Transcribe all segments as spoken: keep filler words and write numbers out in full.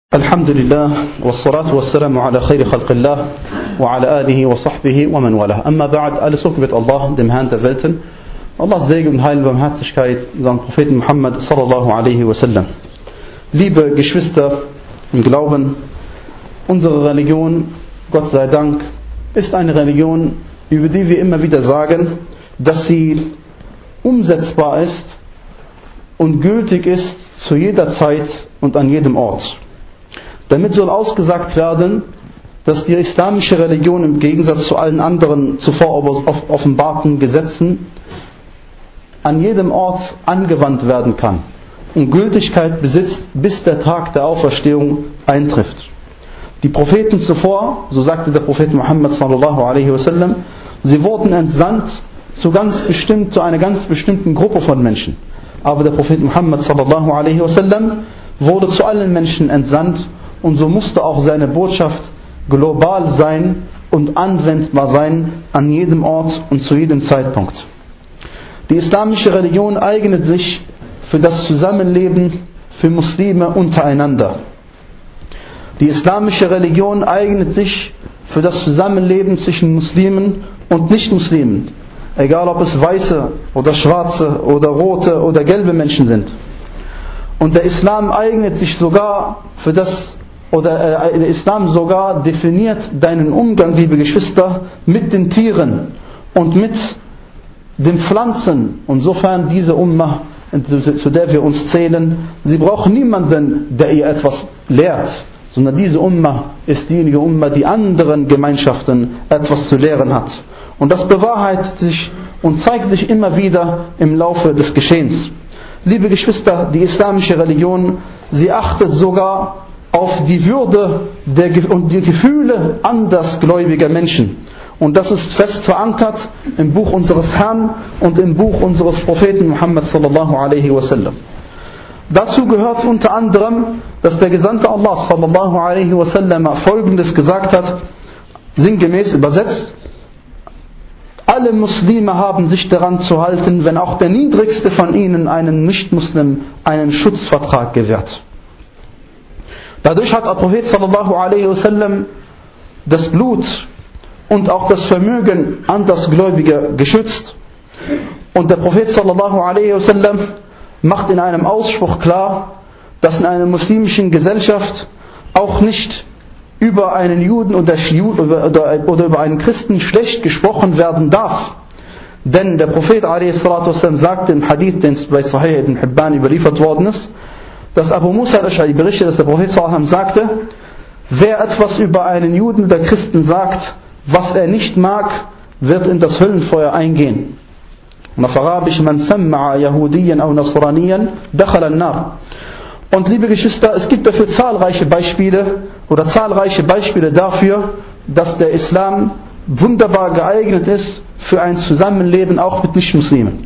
Alhamdulillah, wassalatu wassalamu ala khayri khalqillah wa ala alihi wa sahbihi wa man wala. Amma ba'd, alles Lob wird Allah, dem Herrn der Welten. Allahs Segen und Heil und Barmherzigkeit, seinem Propheten Muhammad sallallahu alaihi wasallam. Liebe Geschwister im Glauben, unsere Religion, Gott sei Dank, ist eine Religion, über die wir immer wieder sagen, dass sie umsetzbar ist und gültig ist zu jeder Zeit und an jedem Ort. Damit soll ausgesagt werden, dass die islamische Religion im Gegensatz zu allen anderen zuvor offenbarten Gesetzen an jedem Ort angewandt werden kann und Gültigkeit besitzt, bis der Tag der Auferstehung eintrifft. Die Propheten zuvor, so sagte der Prophet Muhammad sallallahu alaihi wasallam, sie wurden entsandt zu ganz bestimmt, zu einer ganz bestimmten Gruppe von Menschen. Aber der Prophet Muhammad sallallahu alaihi wasallam wurde zu allen Menschen entsandt. Und so musste auch seine Botschaft global sein und anwendbar sein an jedem Ort und zu jedem Zeitpunkt. Die islamische Religion eignet sich für das Zusammenleben für Muslime untereinander. Die islamische Religion eignet sich für das Zusammenleben zwischen Muslimen und Nicht-Muslimen, egal ob es weiße oder schwarze oder rote oder gelbe Menschen sind. Und der Islam eignet sich sogar für das Oder äh, der Islam sogar definiert deinen Umgang, liebe Geschwister, mit den Tieren und mit den Pflanzen. Und sofern diese Ummah, zu der wir uns zählen, sie brauchen niemanden, der ihr etwas lehrt, sondern diese Ummah ist diejenige Ummah, die anderen Gemeinschaften etwas zu lehren hat. Und das bewahrheitet sich und zeigt sich immer wieder im Laufe des Geschehens. Liebe Geschwister, die islamische Religion, sie achtet sogar auf die Würde der, und die Gefühle andersgläubiger Menschen. Und das ist fest verankert im Buch unseres Herrn und im Buch unseres Propheten Muhammad sallallahu alaihi wasallam. Dazu gehört unter anderem, dass der Gesandte Allah sallallahu alaihi wasallam Folgendes gesagt hat, sinngemäß übersetzt: Alle Muslime haben sich daran zu halten, wenn auch der niedrigste von ihnen einem Nicht-Muslim einen Schutzvertrag gewährt. Dadurch hat der Prophet sallallahu alaihi wasallam das Blut und auch das Vermögen andersgläubiger geschützt. Und der Prophet sallallahu alaihi wasallam macht in einem Ausspruch klar, dass in einer muslimischen Gesellschaft auch nicht über einen Juden oder, oder über einen Christen schlecht gesprochen werden darf. Denn der Prophet alaihi salatu wasallam sagte im Hadith, den bei Sahih ibn Hibban überliefert worden ist, dass Abu Musa al-Ash'ari berichtet, dass der Prophet sallallahu alaihi wasallam sagte, wer etwas über einen Juden oder Christen sagt, was er nicht mag, wird in das Höllenfeuer eingehen. Und auf Arabisch, man samma'a Yahudiyan aw Nasraniyan dakhala an-nar. Und liebe Geschwister, es gibt dafür zahlreiche Beispiele oder zahlreiche Beispiele dafür, dass der Islam wunderbar geeignet ist für ein Zusammenleben auch mit Nicht-Muslimen.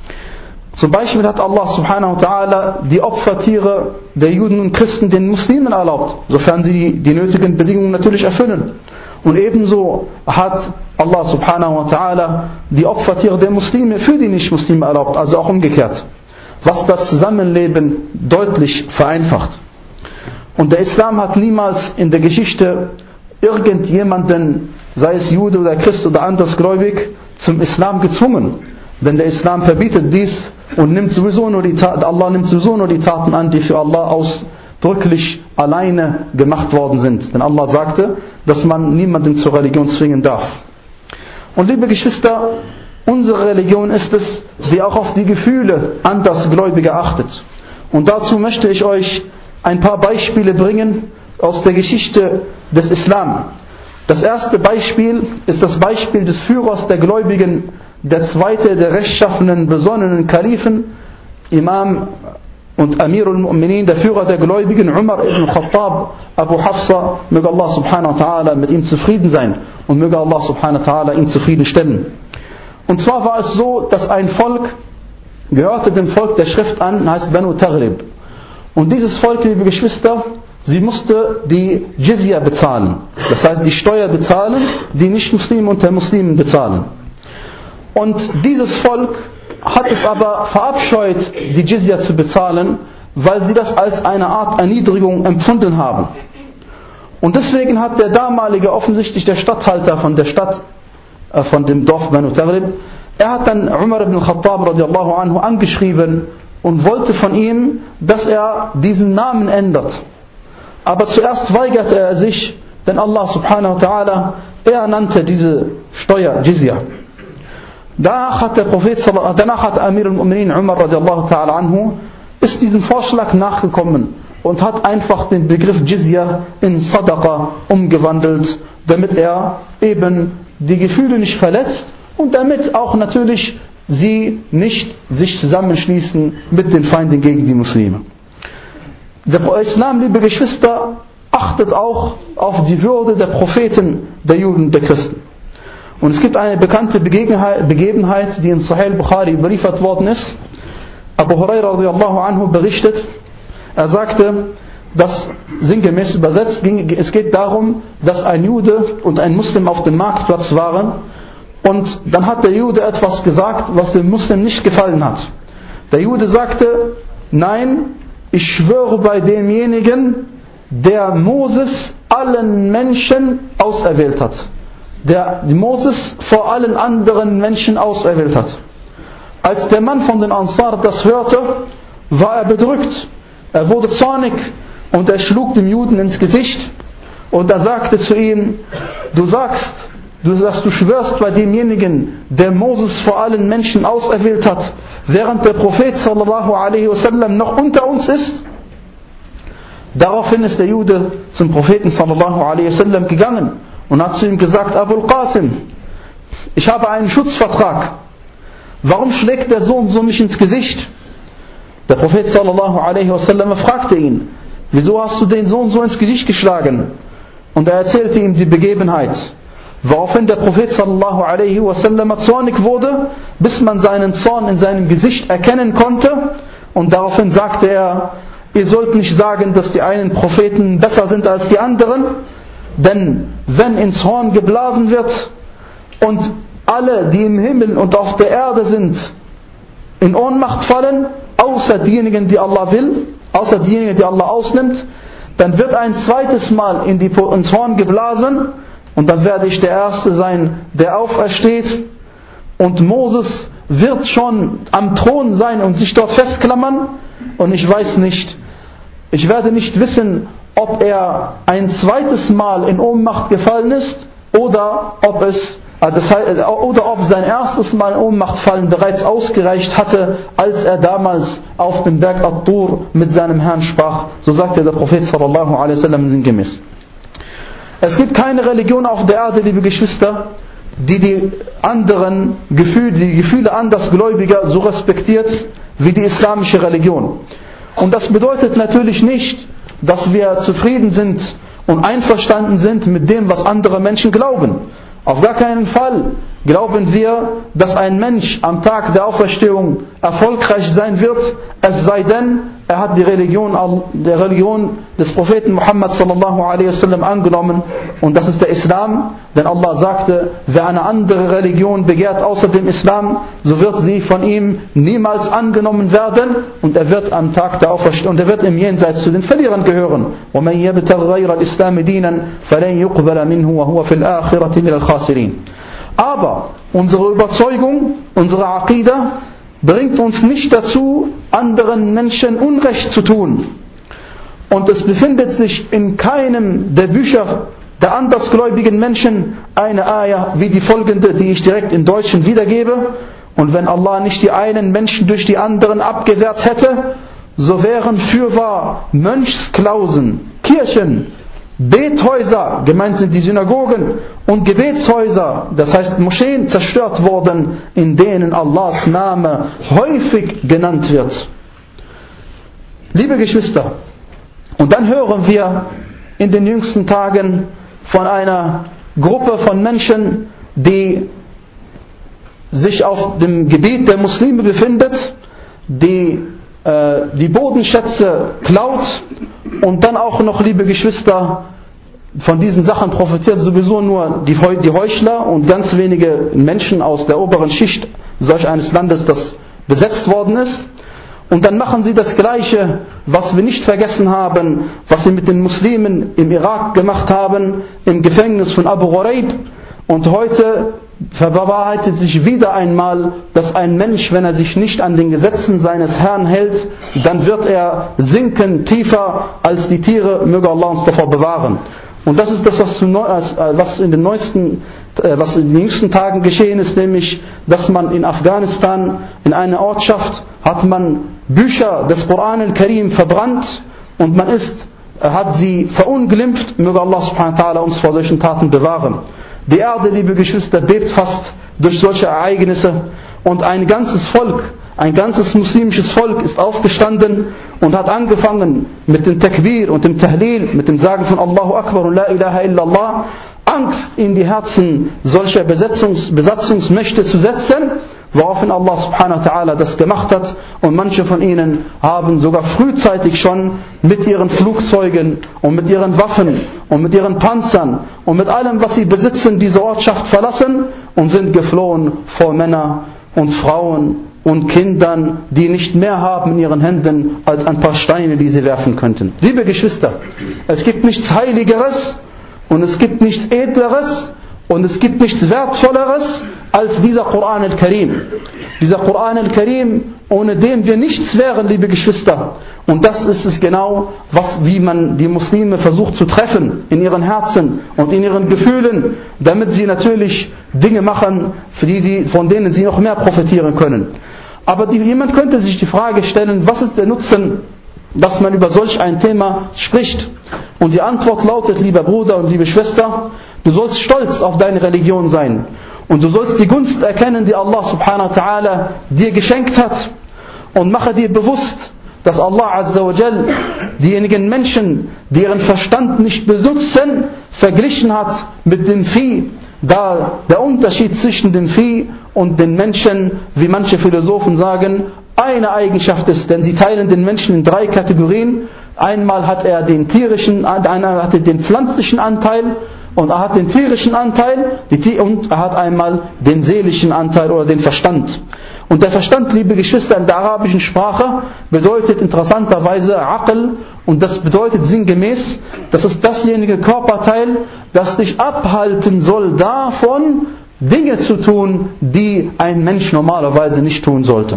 Zum Beispiel hat Allah subhanahu wa ta'ala die Opfertiere der Juden und Christen den Muslimen erlaubt, sofern sie die, die nötigen Bedingungen natürlich erfüllen. Und ebenso hat Allah subhanahu wa ta'ala die Opfertiere der Muslime für die Nicht-Muslime erlaubt, also auch umgekehrt, was das Zusammenleben deutlich vereinfacht. Und der Islam hat niemals in der Geschichte irgendjemanden, sei es Jude oder Christ oder andersgläubig, zum Islam gezwungen. Denn der Islam verbietet dies und nimmt sowieso nur die Taten, Allah nimmt sowieso nur die Taten an, die für Allah ausdrücklich alleine gemacht worden sind. Denn Allah sagte, dass man niemanden zur Religion zwingen darf. Und liebe Geschwister, unsere Religion ist es, die auch auf die Gefühle andersgläubiger achtet. Und dazu möchte ich euch ein paar Beispiele bringen aus der Geschichte des Islam. Das erste Beispiel ist das Beispiel des Führers der Gläubigen, der zweite der rechtschaffenen, besonnenen Kalifen, Imam und Amirul Mu'minin, der Führer der Gläubigen, Umar ibn Khattab, Abu Hafsa, möge Allah subhanahu wa ta'ala mit ihm zufrieden sein und möge Allah subhanahu wa ta'ala ihn zufriedenstellen. Und zwar war es so, dass ein Volk gehörte dem Volk der Schrift an, heißt Banu Taghlib. Und dieses Volk, liebe Geschwister, sie musste die Jizya bezahlen. Das heißt, die Steuer bezahlen, die Nicht-Muslime unter Muslimen bezahlen. Und dieses Volk hat es aber verabscheut, die Jizya zu bezahlen, weil sie das als eine Art Erniedrigung empfunden haben. Und deswegen hat der damalige, offensichtlich der Statthalter von der Stadt, äh, von dem Dorf Banu Taghlib, er hat dann Umar ibn al-Khattab radiallahu anhu angeschrieben und wollte von ihm, dass er diesen Namen ändert. Aber zuerst weigerte er sich, denn Allah subhanahu wa ta'ala, er nannte diese Steuer Jizya. Danach hat der Prophet, danach hat Amir al-Mu'minin Umar radiallahu ta'ala anhu, ist diesem Vorschlag nachgekommen und hat einfach den Begriff Jizya in Sadaqa umgewandelt, damit er eben die Gefühle nicht verletzt und damit auch natürlich sie nicht sich zusammenschließen mit den Feinden gegen die Muslime. Der Islam, liebe Geschwister, achtet auch auf die Würde der Propheten, der Juden und der Christen. Und es gibt eine bekannte Begebenheit, die in Sahih al-Bukhari überliefert worden ist. Abu Huraira radiallahu anhu berichtet, er sagte, dass sinngemäß übersetzt, es geht darum, dass ein Jude und ein Muslim auf dem Marktplatz waren und dann hat der Jude etwas gesagt, was dem Muslim nicht gefallen hat. Der Jude sagte, nein, ich schwöre bei demjenigen, der Moses allen Menschen auserwählt hat. Der Moses vor allen anderen Menschen auserwählt hat. Als der Mann von den Ansar das hörte, war er bedrückt. Er wurde zornig und er schlug dem Juden ins Gesicht und er sagte zu ihm, du sagst, du, dass du schwörst bei demjenigen, der Moses vor allen Menschen auserwählt hat, während der Prophet sallallahu alaihi wasallam noch unter uns ist. Daraufhin ist der Jude zum Propheten sallallahu alaihi wasallam gegangen und hat zu ihm gesagt, Abul Qasim, ich habe einen Schutzvertrag. Warum schlägt der Sohn so mich ins Gesicht? Der Prophet sallallahu alaihi wasallam fragte ihn, wieso hast du den Sohn so ins Gesicht geschlagen? Und er erzählte ihm die Begebenheit. Woraufhin der Prophet sallallahu alaihi wasallam zornig wurde, bis man seinen Zorn in seinem Gesicht erkennen konnte. Und daraufhin sagte er, ihr sollt nicht sagen, dass die einen Propheten besser sind als die anderen, denn wenn ins Horn geblasen wird und alle, die im Himmel und auf der Erde sind, in Ohnmacht fallen, außer diejenigen, die Allah will, außer diejenigen, die Allah ausnimmt, dann wird ein zweites Mal in die, ins Horn geblasen und dann werde ich der Erste sein, der aufersteht und Moses wird schon am Thron sein und sich dort festklammern und ich weiß nicht, ich werde nicht wissen, ob er ein zweites Mal in Ohnmacht gefallen ist oder ob es Das heißt, oder ob sein erstes Mal in Ohnmacht fallen bereits ausgereicht hatte, als er damals auf dem Berg At-Tur mit seinem Herrn sprach. So sagte der Prophet sallallahu alaihi wasallam sinngemäß. Es gibt keine Religion auf der Erde, liebe Geschwister, die die anderen Gefühle, die Gefühle Andersgläubiger so respektiert wie die islamische Religion. Und das bedeutet natürlich nicht, dass wir zufrieden sind und einverstanden sind mit dem, was andere Menschen glauben. Auf gar keinen Fall glauben wir, dass ein Mensch am Tag der Auferstehung erfolgreich sein wird, es sei denn, er hat die Religion, der Religion des Propheten Muhammad sallallahu alaihi wasallam angenommen und das ist der Islam, denn Allah sagte, wer eine andere Religion begehrt außer dem Islam, so wird sie von ihm niemals angenommen werden und er wird am Tag der Auferstehung, und er wird im Jenseits zu den Verlierern gehören. وَمَنْ يَبْتَغْ غَيْرَ الْإِسْلَامِ دِينًا فَلَنْ يُقْبَلَ مِنْهُ وَهُوَ فِي الْآخِرَةِ مِنَ الْخَاسِرِينَ. Aber unsere Überzeugung, unsere Aqidah bringt uns nicht dazu, anderen Menschen Unrecht zu tun. Und es befindet sich in keinem der Bücher der andersgläubigen Menschen eine Ayah wie die folgende, die ich direkt in Deutschen wiedergebe. Und wenn Allah nicht die einen Menschen durch die anderen abgewehrt hätte, so wären fürwahr Mönchsklausen, Kirchen, Bethäuser, gemeint sind die Synagogen, und Gebetshäuser, das heißt Moscheen, zerstört worden, in denen Allahs Name häufig genannt wird. Liebe Geschwister, und dann hören wir in den jüngsten Tagen von einer Gruppe von Menschen, die sich auf dem Gebiet der Muslime befindet, die äh, die Bodenschätze klaut und dann auch noch, liebe Geschwister, von diesen Sachen profitiert sowieso nur die, die Heuchler und ganz wenige Menschen aus der oberen Schicht solch eines Landes, das besetzt worden ist. Und dann machen sie das Gleiche, was wir nicht vergessen haben, was sie mit den Muslimen im Irak gemacht haben, im Gefängnis von Abu Ghraib. Und heute verwahrheitet sich wieder einmal, dass ein Mensch, wenn er sich nicht an den Gesetzen seines Herrn hält, dann wird er sinken tiefer als die Tiere, möge Allah uns davor bewahren. Und das ist das, was in den neuesten, was in den jüngsten Tagen geschehen ist, nämlich, dass man in Afghanistan, in einer Ortschaft, hat man Bücher des Koran al-Karim verbrannt und man ist, hat sie verunglimpft. Möge Allah subhanahu wa ta'ala uns vor solchen Taten bewahren. Die Erde, liebe Geschwister, bebt fast durch solche Ereignisse und ein ganzes Volk, ein ganzes muslimisches Volk ist aufgestanden und hat angefangen mit dem Takbir und dem Tahlil, mit dem Sagen von Allahu Akbar und La ilaha illallah, Angst in die Herzen solcher Besetzungs, Besatzungsmächte zu setzen, woraufhin Allah subhanahu wa ta'ala das gemacht hat, und manche von ihnen haben sogar frühzeitig schon mit ihren Flugzeugen und mit ihren Waffen und mit ihren Panzern und mit allem, was sie besitzen, diese Ortschaft verlassen und sind geflohen vor Männer und Frauen und Kindern, die nicht mehr haben in ihren Händen als ein paar Steine, die sie werfen könnten. Liebe Geschwister, es gibt nichts Heiligeres und es gibt nichts Edleres und es gibt nichts Wertvolleres als dieser Koran al-Karim. Dieser Koran al-Karim, ohne den wir nichts wären, liebe Geschwister. Und das ist es genau, was, wie man die Muslime versucht zu treffen in ihren Herzen und in ihren Gefühlen, damit sie natürlich Dinge machen, für die sie, von denen sie noch mehr profitieren können. Aber die, jemand könnte sich die Frage stellen, was ist der Nutzen, dass man über solch ein Thema spricht? Und die Antwort lautet, lieber Bruder und liebe Schwester, du sollst stolz auf deine Religion sein. Und du sollst die Gunst erkennen, die Allah subhanahu wa ta'ala dir geschenkt hat. Und mache dir bewusst, dass Allah azza wa jal diejenigen Menschen, die ihren Verstand nicht besitzen, verglichen hat mit dem Vieh. Da der Unterschied zwischen dem Vieh und den Menschen, wie manche Philosophen sagen, eine Eigenschaft ist, denn sie teilen den Menschen in drei Kategorien. Einmal hat er den tierischen, einmal hat er den pflanzlichen Anteil, und er hat den tierischen Anteil und er hat einmal den seelischen Anteil oder den Verstand. Und der Verstand, liebe Geschwister, in der arabischen Sprache bedeutet interessanterweise Aql, und das bedeutet sinngemäß, das ist dasjenige Körperteil, das dich abhalten soll davon, Dinge zu tun, die ein Mensch normalerweise nicht tun sollte.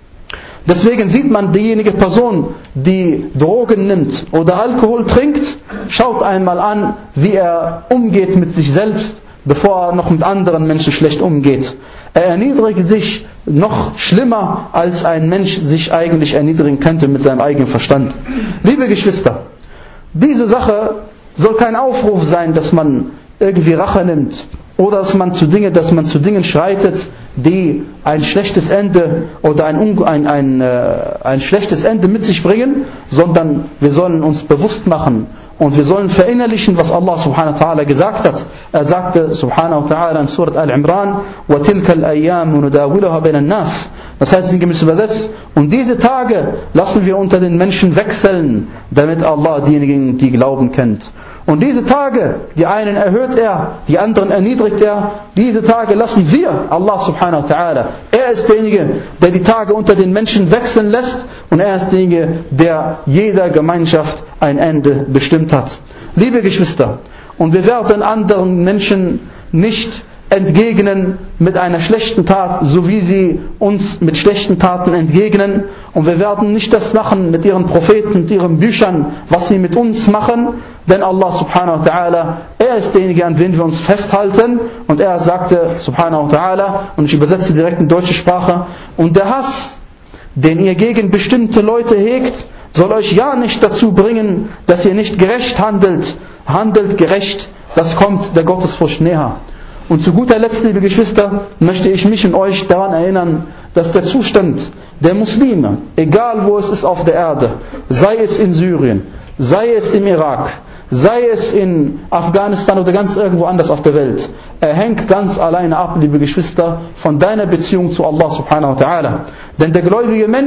Deswegen sieht man diejenige Person, die Drogen nimmt oder Alkohol trinkt, schaut einmal an, wie er umgeht mit sich selbst, bevor er noch mit anderen Menschen schlecht umgeht. Er erniedrigt sich noch schlimmer, als ein Mensch sich eigentlich erniedrigen könnte mit seinem eigenen Verstand. Liebe Geschwister, diese Sache soll kein Aufruf sein, dass man irgendwie Rache nimmt oder dass man zu Dingen, dass man zu Dingen schreitet, die ein schlechtes Ende oder ein, ein, ein, äh, ein schlechtes Ende mit sich bringen, sondern wir sollen uns bewusst machen und wir sollen verinnerlichen, was Allah subhanahu wa ta'ala gesagt hat. Er sagte subhanahu wa ta'ala in Surat Al-Imran, وَتِلْكَ الْأَيَّامُ نُدَاوِلُهَا بَيْنَ النَّاسِ. Das heißt sinngemäß übersetzt, und diese Tage lassen wir unter den Menschen wechseln, damit Allah diejenigen, die Glauben kennt. Und diese Tage, die einen erhöht er, die anderen erniedrigt er, diese Tage lassen wir, Allah subhanahu wa ta'ala. Er ist derjenige, der die Tage unter den Menschen wechseln lässt, und er ist derjenige, der jeder Gemeinschaft ein Ende bestimmt hat. Liebe Geschwister, und wir werden anderen Menschen nicht entgegnen mit einer schlechten Tat, so wie sie uns mit schlechten Taten entgegnen. Und wir werden nicht das machen mit ihren Propheten und ihren Büchern, was sie mit uns machen. Denn Allah subhanahu wa ta'ala, er ist derjenige, an den wir uns festhalten. Und er sagte subhanahu wa ta'ala, und ich übersetze direkt in deutsche Sprache, und der Hass, den ihr gegen bestimmte Leute hegt, soll euch ja nicht dazu bringen, dass ihr nicht gerecht handelt. Handelt gerecht, das kommt der Gottesfurcht näher. Und zu guter Letzt, liebe Geschwister, möchte ich mich und euch daran erinnern, dass der Zustand der Muslime, egal wo es ist auf der Erde, sei es in Syrien, sei es im Irak, sei es in Afghanistan oder ganz irgendwo anders auf der Welt, er hängt ganz alleine ab, liebe Geschwister, von deiner Beziehung zu Allah subhanahu wa ta'ala. Denn der gläubige Mensch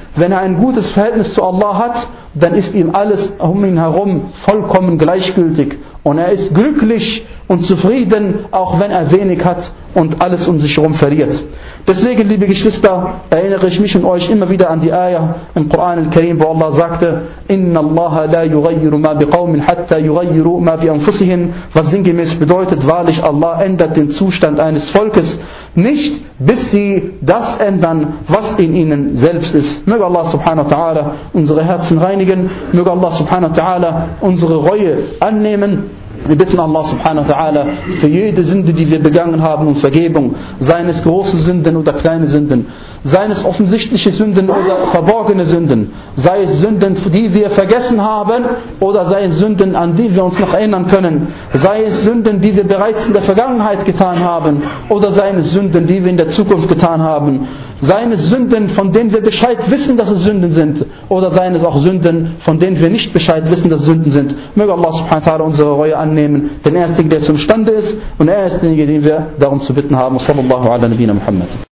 wenn er ein gutes Verhältnis zu Allah hat, dann ist ihm alles um ihn herum vollkommen gleichgültig. Und er ist glücklich und zufrieden, auch wenn er wenig hat und alles um sich herum verliert. Deswegen, liebe Geschwister, erinnere ich mich und euch immer wieder an die Ayah im Koran al-Karim, wo Allah sagte, Inna Allah la yughayyiru ma biqawmin hatta yughayyiru ma bi anfusihim, was sinngemäß bedeutet, wahrlich Allah ändert den Zustand eines Volkes nicht, bis sie das ändern, was in ihnen selbst ist. Möge Allah subhanahu wa ta'ala unsere Herzen reinigen, möge Allah subhanahu wa ta'ala unsere Reue annehmen. Wir bitten Allah subhanahu wa ta'ala für jede Sünde, die wir begangen haben, um Vergebung, seien es große Sünden oder kleine Sünden, seien es offensichtliche Sünden oder verborgene Sünden, sei es Sünden, die wir vergessen haben oder sei es Sünden, an die wir uns noch erinnern können, sei es Sünden, die wir bereits in der Vergangenheit getan haben oder seien es Sünden, die wir in der Zukunft getan haben, seien es Sünden, von denen wir Bescheid wissen, dass es Sünden sind, oder seien es auch Sünden, von denen wir nicht Bescheid wissen, dass es Sünden sind. Möge Allah subhanahu wa ta'ala unsere Reue annehmen, denn er ist derjenige, der zum Stande ist, und er ist derjenige, den wir darum zu bitten haben. Sallallahu ala nabina Muhammad.